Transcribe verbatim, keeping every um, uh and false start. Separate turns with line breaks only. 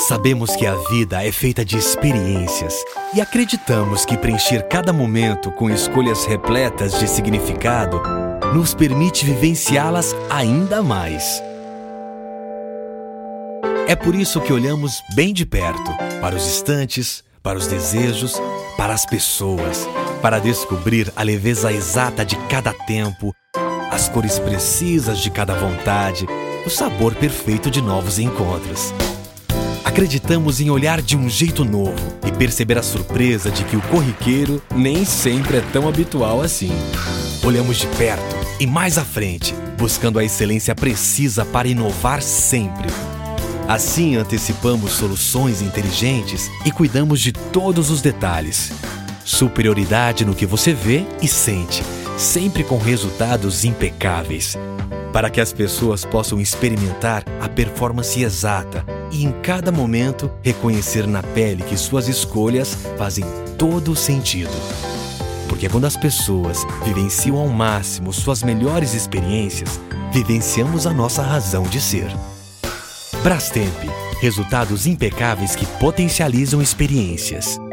Sabemos que a vida é feita de experiências e acreditamos que preencher cada momento com escolhas repletas de significado nos permite vivenciá-las ainda mais. É por isso que olhamos bem de perto para os instantes, para os desejos, para as pessoas, para descobrir a leveza exata de cada tempo, as cores precisas de cada vontade, o sabor perfeito de novos encontros. Acreditamos em olhar de um jeito novo e perceber a surpresa de que o corriqueiro nem sempre é tão habitual assim. Olhamos de perto e mais à frente, buscando a excelência precisa para inovar sempre. Assim, antecipamos soluções inteligentes e cuidamos de todos os detalhes. Superioridade no que você vê e sente, sempre com resultados impecáveis, para que as pessoas possam experimentar a performance exata e, em cada momento, reconhecer na pele que suas escolhas fazem todo o sentido. Porque quando as pessoas vivenciam ao máximo suas melhores experiências, vivenciamos a nossa razão de ser. Brastemp, resultados impecáveis que potencializam experiências.